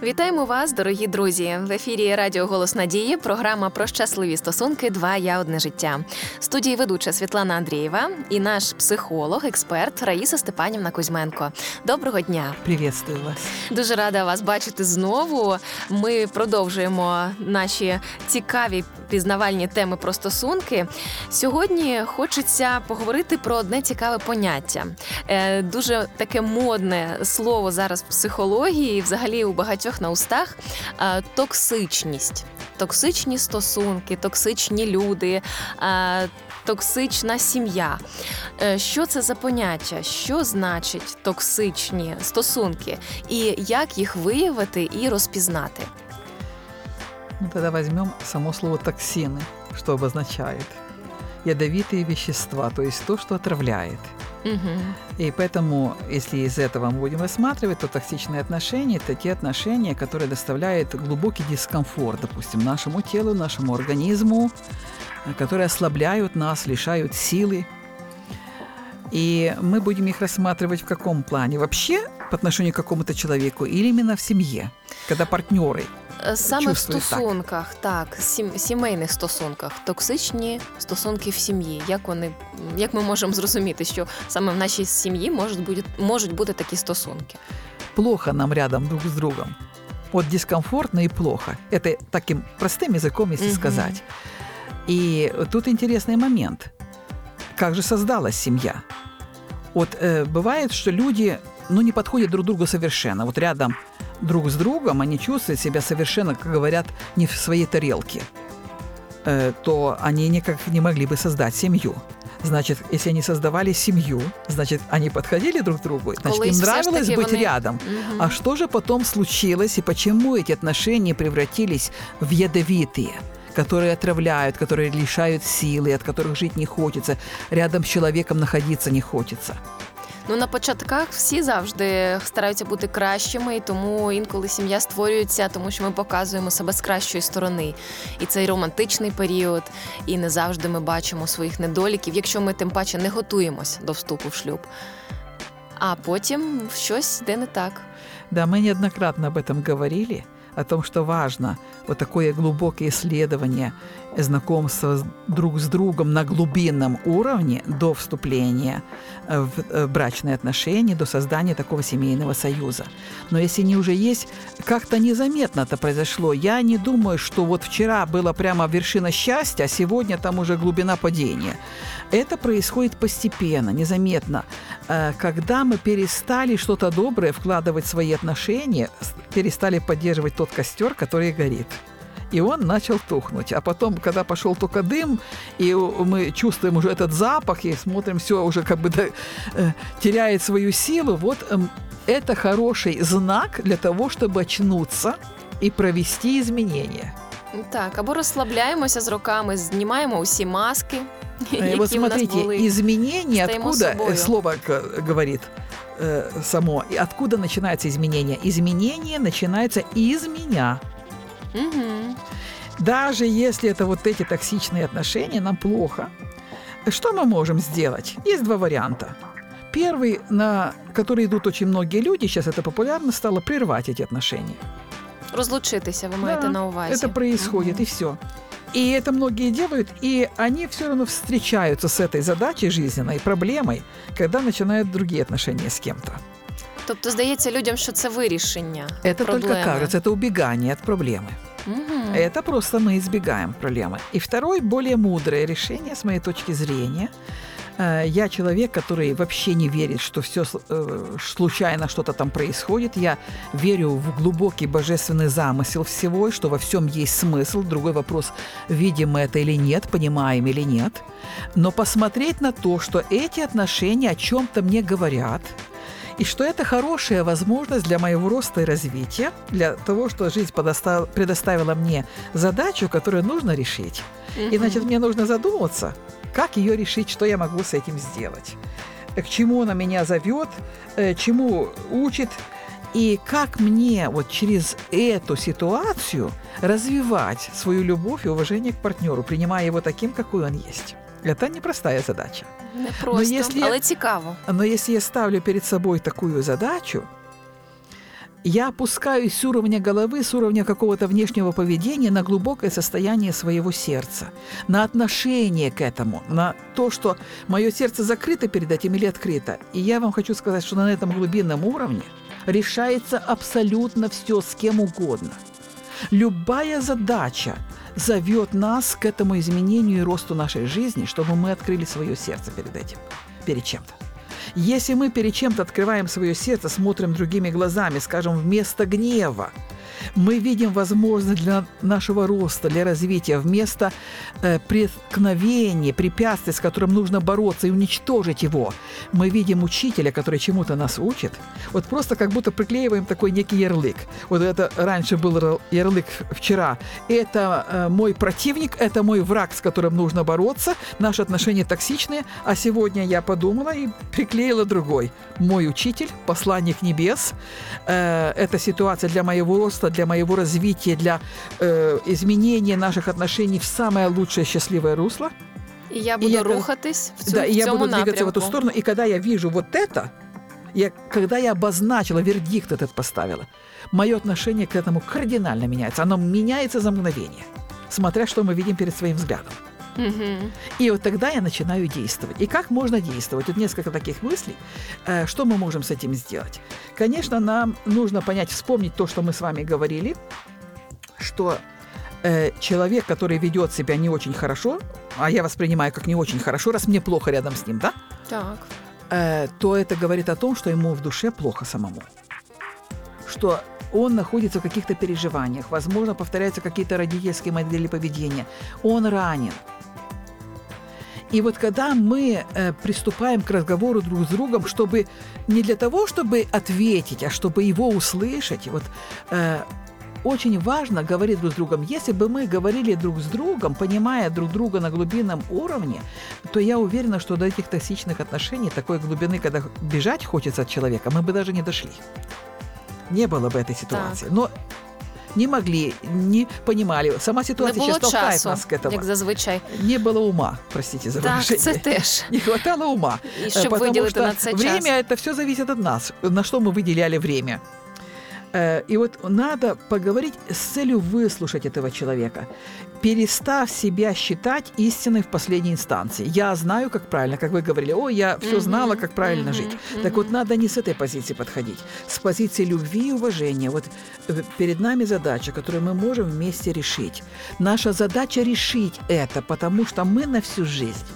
Вітаємо вас, дорогі друзі! В ефірі Радіо «Голос Надії», програма про щасливі стосунки «Два я – одне життя». В студії ведуча Світлана Андрієва і наш психолог, експерт Раїса Степанівна Кузьменко. Доброго дня! Приветствую вас. Дуже рада вас бачити знову. Ми продовжуємо наші цікаві пізнавальні теми про стосунки. Сьогодні хочеться поговорити про одне цікаве поняття. Дуже таке модне слово зараз в психології і взагалі у багатьох на устах – токсичність. Токсичні стосунки, токсичні люди, токсична сім'я. Що це за поняття? Що значить токсичні стосунки? І як їх виявити і розпізнати? Ну, тогда возьмем само слово «токсины», что обозначает ядовитые вещества, то есть то, что отравляет. Угу. И поэтому, если из этого мы будем рассматривать, то токсичные отношения – это те отношения, которые доставляют глубокий дискомфорт, допустим, нашему телу, нашему организму, которые ослабляют нас, лишают силы. И мы будем их рассматривать в каком плане? Вообще по отношению к какому-то человеку или именно в семье, когда партнеры Саме в чувствують стосунках, так, сімейних стосунках, токсичні стосунки в сім'ї. Як ми можемо зрозуміти, що саме в нашій сім'ї можуть бути такі стосунки? плохо нам рядом друг с другом. Вот дискомфортно и плохо. Это таким простым языком, если сказать. И тут интересный момент. Как же создалась семья? Вот бывает, что люди не подходят друг другу совершенно. Вот рядом друг с другом они чувствуют себя совершенно, как говорят, не в своей тарелке. То они никак не могли бы создать семью. Значит, если они создавали семью, значит, они подходили друг к другу, значит, им нравилось быть рядом. А что же потом случилось, и почему эти отношения превратились в ядовитые, которые отравляют, которые лишают силы, от которых жить не хочется, рядом с человеком находиться не хочется? На початках всі завжди стараються бути кращими, і тому інколи сім'я створюється, тому що ми показуємо себе з кращої сторони. І цей романтичний період, і не завжди ми бачимо своїх недоліків, якщо ми тим паче не готуємось до вступу в шлюб. А потім щось йде не так. Да, мы неоднократно об этом говорили, о том, что важно вот такое глубокое исследование, знакомство друг с другом на глубинном уровне до вступления в брачные отношения, до создания такого семейного союза. Но если они уже есть, как-то незаметно это произошло. Я не думаю, что вот вчера была прямо вершина счастья, а сегодня там уже глубина падения. Это происходит постепенно, незаметно. Когда мы перестали что-то доброе вкладывать в свои отношения, перестали поддерживать тот костер, который горит. И он начал тухнуть. А потом, когда пошел только дым, и мы чувствуем уже этот запах, и смотрим, все уже как бы теряет свою силу, вот это хороший знак для того, чтобы очнуться и провести изменения. Так, або розслабляємося з роками, знімаємо усі маски, які вот смотрите, в нас були. изменения, откуда собою. слово говорит само, и откуда начинается изменение? Изменение начинается из меня. Угу. Даже если это вот эти токсичные отношения, нам плохо. Что мы можем сделать? Есть два варианта. Первый, на который идут очень многие люди, сейчас это популярно стало, прервать эти отношения. Розлучитися, ви маєте на увазі. Это происходит, и все. И это многие делают, и они все равно встречаются с этой задачей жизненной, проблемой, когда начинают другие отношения с кем-то. Тобто, здається людям, що це вирішення Это проблеми. только кажется, это убегание от проблемы. Угу. Это просто мы избегаем проблемы. И второе, более мудрое решение, с моей точки зрения. Я человек, который вообще не верит, что все случайно что-то там происходит. Я верю в глубокий божественный замысел всего, что во всем есть смысл. Другой вопрос, видим мы это или нет, понимаем или нет. Но посмотреть на то, что эти отношения о чем-то мне говорят, и что это хорошая возможность для моего роста и развития, для того, что жизнь предоставила мне задачу, которую нужно решить. И, значит, мне нужно задуматься, как ее решить, что я могу с этим сделать, к чему она меня зовет, чему учит, и как мне вот через эту ситуацию развивать свою любовь и уважение к партнеру, принимая его таким, какой он есть. Это непростая задача. Не просто, але цікаво. Но если я ставлю перед собой такую задачу, Я опускаюсь с уровня головы, с уровня какого-то внешнего поведения на глубокое состояние своего сердца, на отношение к этому, на то, что мое сердце закрыто перед этим или открыто. И я вам хочу сказать, что на этом глубинном уровне решается абсолютно все с кем угодно. Любая задача зовет нас к этому изменению и росту нашей жизни, чтобы мы открыли свое сердце перед этим, перед чем-то. Если мы перед чем-то открываем свое сердце, смотрим другими глазами, скажем, вместо гнева, мы видим возможность для нашего роста, для развития, вместо преткновения, препятствий, с которым нужно бороться и уничтожить его. Мы видим учителя, который чему-то нас учит. Вот просто как будто приклеиваем такой некий ярлык. Вот это раньше был ярлык вчера. Это мой противник, это мой враг, с которым нужно бороться. Наши отношения токсичные. А сегодня я подумала и приклеила другой. Мой учитель, посланник небес. Это ситуация для моего роста, для моего развития, для изменения наших отношений в самое лучшее счастливое русло. І я буду рухатись в цьому я буду напрямку. двигаться в эту сторону. И когда я вижу вот это, когда я обозначила, вердикт этот поставила, мое отношение к этому кардинально меняется. Оно меняется за мгновение, смотря что мы видим перед своим взглядом. Угу. И вот тогда я начинаю действовать. И как можно действовать? Тут несколько таких мыслей. Что мы можем с этим сделать? Конечно, нам нужно понять, вспомнить то, что мы с вами говорили, что человек, который ведет себя не очень хорошо, а я воспринимаю как не очень хорошо, раз мне плохо рядом с ним, да? Так. То это говорит о том, что ему в душе плохо самому. Что он находится в каких-то переживаниях, возможно, повторяются какие-то родительские модели поведения. Он ранен. И вот когда мы приступаем к разговору друг с другом, чтобы не для того, чтобы ответить, а чтобы его услышать, вот очень важно говорить друг с другом. Если бы мы говорили друг с другом, понимая друг друга на глубинном уровне, то я уверена, что до этих токсичных отношений, такой глубины, когда бежать хочется от человека, мы бы даже не дошли. Не было бы этой ситуации. Так. Но не могли, не понимали. Сама ситуация сейчас толкает нас к этому. Як зазвичай. Не было ума, простите за Так, выражение. це теж. Не хватало ума. І щоб Потому виділити что на це время час. это все зависит от нас, на что мы выделяли время. И вот надо поговорить с целью выслушать этого человека, перестав себя считать истиной в последней инстанции. Я знаю, как правильно, как вы говорили, я все знала, как правильно жить. Так вот, надо не с этой позиции подходить, с позиции любви и уважения. Вот перед нами задача, которую мы можем вместе решить. Наша задача решить это, потому что мы на всю жизнь.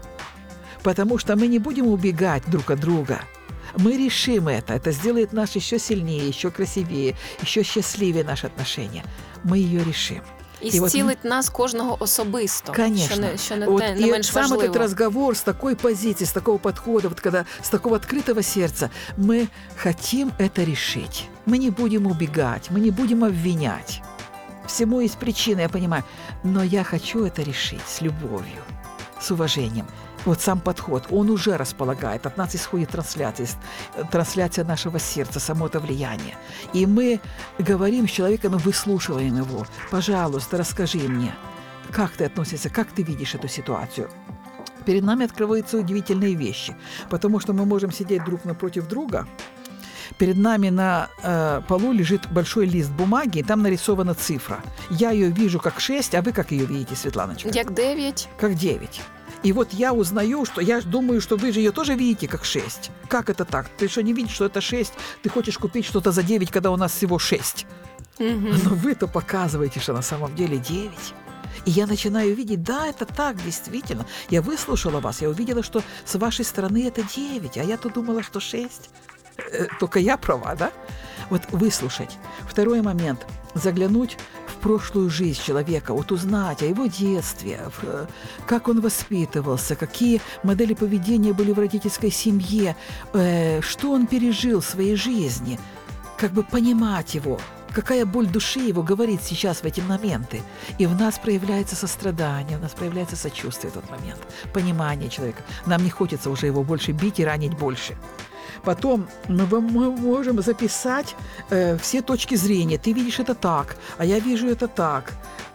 Потому что мы не будем убегать друг от друга. Мы решим это сделает нас еще сильнее, еще красивее, еще счастливее наши отношения. Мы ее решим. І зцілить нас кожного особисто. Конечно. Що не вот, не менш сам важливо. этот разговор с такой позиции, с такого подхода, вот когда с такого открытого сердца, мы хотим это решить. Мы не будем убегать, мы не будем обвинять. Всему есть причина, я понимаю. Но я хочу это решить с любовью, с уважением. Вот сам подход, он уже располагает, от нас исходит трансляция нашего сердца, само это влияние. И мы говорим с человеком и выслушиваем его. Пожалуйста, расскажи мне, как ты относишься, как ты видишь эту ситуацию. Перед нами открываются удивительные вещи, потому что мы можем сидеть друг напротив друга. Перед нами на полу лежит большой лист бумаги, и там нарисована цифра. Я ее вижу как 6, а вы как ее видите, Светланочка? Як 9. Как 9. И вот я узнаю, что я думаю, что вы же ее тоже видите как 6. Как это так? Ты что, не видишь, что это 6? Ты хочешь купить что-то за 9, когда у нас всего 6. Но вы-то показываете, что на самом деле 9. И я начинаю видеть, да, это так, действительно. Я выслушала вас, я увидела, что с вашей стороны это 9, а я-то думала, что 6. Только я права, да? Вот выслушать. Второй момент. Заглянуть в прошлую жизнь человека, вот узнать о его детстве, как он воспитывался, какие модели поведения были в родительской семье, что он пережил в своей жизни, как бы понимать его, какая боль души его говорит сейчас в эти моменты. И в нас проявляется сострадание, у нас проявляется сочувствие в тот момент, понимание человека. Нам не хочется уже его больше бить и ранить больше. Потом мы можем записать все точки зрения. Ты видишь это так, а я вижу это так.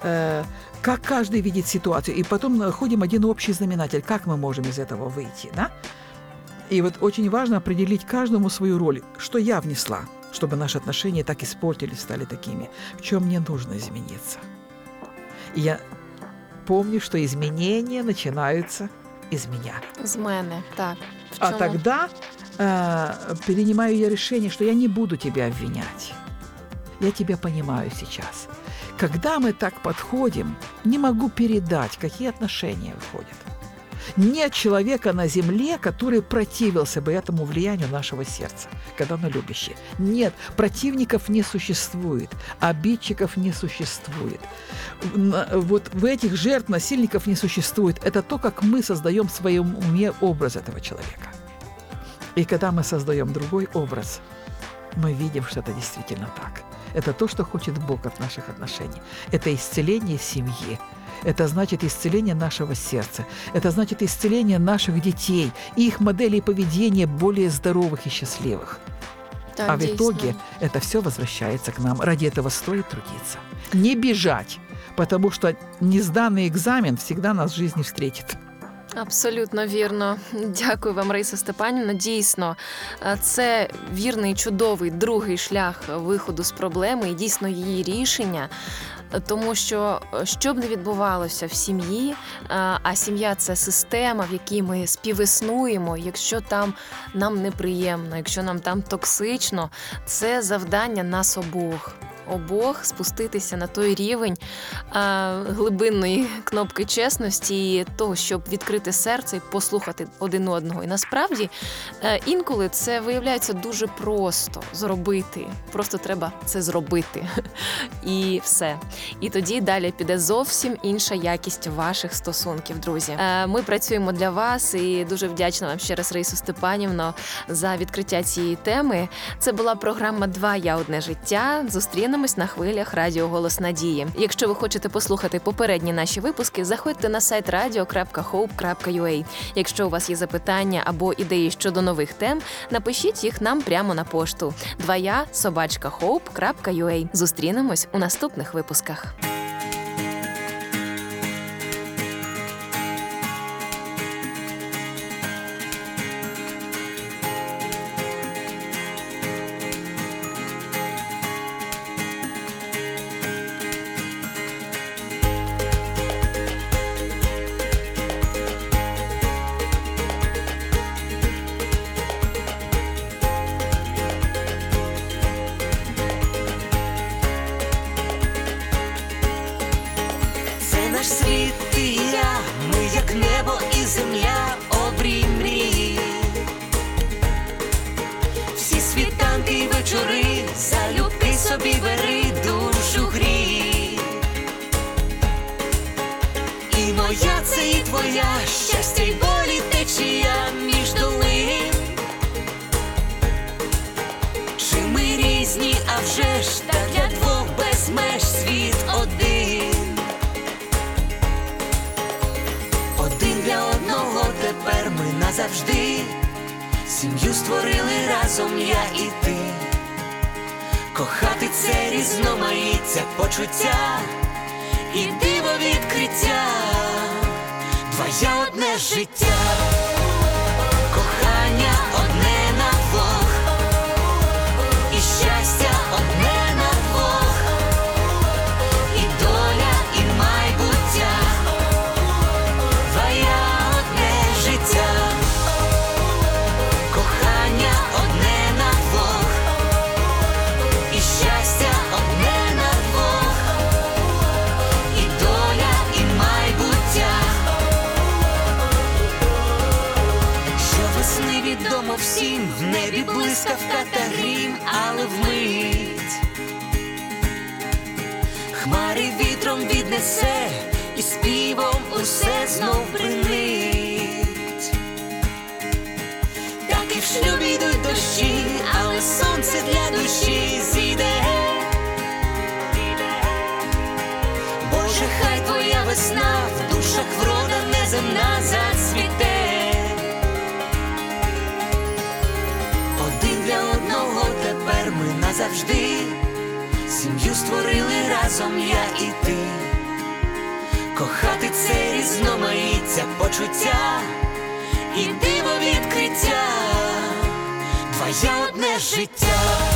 Как каждый видит ситуацию. И потом находим один общий знаменатель. Как мы можем из этого выйти, да? И вот очень важно определить каждому свою роль. Что я внесла? чтобы наши отношения так испортились, стали такими. В чем мне нужно измениться? И я помню, что изменения начинаются из меня. З мене, так. В А чому? тогда перенимаю я решение, что я не буду тебя обвинять. Я тебя понимаю сейчас. Когда мы так подходим, не могу передать, какие отношения выходят. Нет человека на земле, который противился бы этому влиянию нашего сердца, когда оно любящее. Нет, противников не существует, обидчиков не существует. Вот в этих жертв насильников не существует. Это то, как мы создаем в своем уме образ этого человека. И когда мы создаем другой образ, мы видим, что это действительно так. Это то, что хочет Бог от наших отношений. Это исцеление семьи. Это значит исцеление нашего сердца. Это значит исцеление наших детей, их моделей поведения более здоровых и счастливых. Так, А в дійсно. итоге это все возвращается к нам. Ради этого стоит трудиться. Не бежать, потому что несданный экзамен всегда нас в жизни встретит. Абсолютно вірно. Дякую вам, Раїса Степанівна. Дійсно, це вірний, чудовий другий шлях виходу з проблеми і дійсно її рішення. Тому що б не відбувалося в сім'ї, а сім'я – це система, в якій ми співіснуємо. Якщо там нам неприємно, якщо нам там токсично, це завдання нас обох спуститися на той рівень глибинної кнопки чесності і того, щоб відкрити серце і послухати один одного. І насправді інколи це виявляється дуже просто зробити. Просто треба це зробити. І все. І тоді далі піде зовсім інша якість ваших стосунків, друзі. Ми працюємо для вас і дуже вдячна вам ще раз, Раїсо Степанівно, за відкриття цієї теми. Це була програма «Два я – одне життя». Зустрінемось на хвилях Радіо Голос Надії. Якщо ви хочете послухати попередні наші випуски, заходьте на сайт radio.hope.ua. Якщо у вас є запитання або ідеї щодо нових тем, напишіть їх нам прямо на пошту двоя@hope.ua. Зустрінемось у наступних випусках. Наш світ ти і я, ми як небо і земля, обрій мрії. Всі світанки й вечори, залюбки собі бери, душу грій. І моя це і твоя, щастя й болі течія між долин. Чи ми різні, а вже ж, та для двох без меж світ один. Для одного тепер ми назавжди сім'ю створили разом я і ти. Кохати це різноманіття почуття і диво відкриття. Двоє одне життя, кохання одне на двох, і щастя одне на двох, і доля, і майбуття. Кохання одне на двох, і щастя одне на двох, і доля, і майбуття. Щовесни відомо всім, в небі блискавка та грім, але вмить хмари вітром віднесе, і співом усе знов бринить. Так і в шлюбі йдуть дощі, але сонце для душі зійде. Боже, хай твоя весна в душах врода неземна зацвіте. Один для одного тепер ми назавжди сім'ю створили разом я і ти. Кохати це різноманіття почуття і диво відкриття. Двоє одне життя.